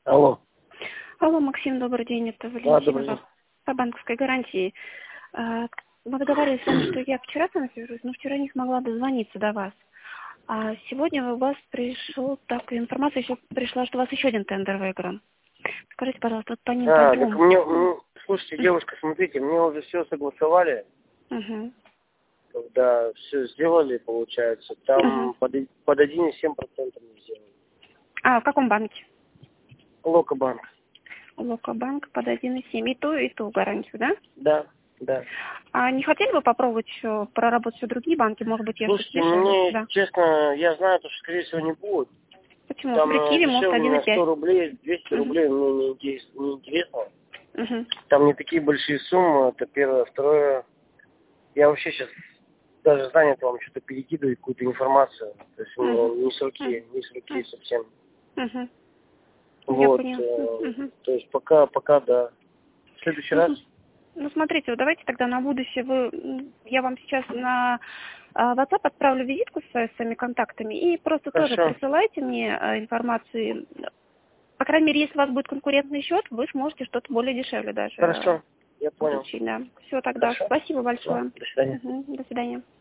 Алло. Алло, Максим, добрый день. Это Добрый день. Валентина по банковской гарантии. Мы договаривались с вами, что я вчера с вами свяжусь, но вчера не смогла дозвониться до вас. А сегодня у вас пришла такая информация, еще пришла, что у вас еще один тендер выигран. Скажите, пожалуйста, вот по ним по Так двум. мне, слушайте, девушка, смотрите, мне уже все согласовали, Угу. когда все сделали, получается, там под 1,7% не сделали. А в каком банке? Локобанк. Локобанк под 1,7. И ту гарантию, да? Да, да. А не хотели бы попробовать еще проработать еще другие банки? Может быть, я что-то Слушайте, дешевле? мне, Да. честно, я знаю, что, скорее всего, не будет. Почему? Там При Киеве может дешевле на 100 1,5. рублей, 200 Угу. рублей мне не интересно. Угу. Там не такие большие суммы, это первое. Второе, я вообще сейчас даже занят вам что-то перекидывать, какую-то информацию. То есть у меня Угу. не с руки совсем. Угу. Я Вот, поняла. Угу. то есть пока, да. В следующий раз. Ну, смотрите, вот давайте тогда на будущее я вам сейчас на WhatsApp отправлю визитку с своими контактами и просто тоже Хорошо. присылайте мне информацию. По крайней мере, если у вас будет конкурентный счет, вы сможете что-то более дешевле даже Хорошо, я понял. получить, да. Все тогда. Хорошо. Спасибо Все, большое. до свидания. До свидания.